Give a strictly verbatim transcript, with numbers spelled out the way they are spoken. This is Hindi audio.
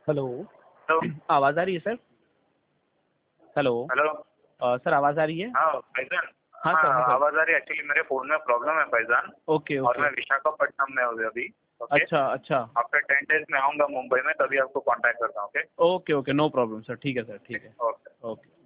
हेलो। हेलो। आवाज़ आ रही है सर? हेलो। हेलो। अ, सर आवाज़ आ रही है? हाँ भाईजान। हाँ हाँ सर, हाँ सर। आवाज़ आ रही है। एक्चुअली मेरे फ़ोन में प्रॉब्लम है भाईजान। ओके, और ओके। मैं विशाखापट्टनम में हूँ अभी। ओके। अच्छा, अच्छा। आफ्टर टेन डेज़ में आऊँगा मुंबई में, तभी आपको कॉन्टैक्ट करता हूँ। Okay. Okay, okay, no problem sir, ठीक है सर, ठीक है। ओके। ओके।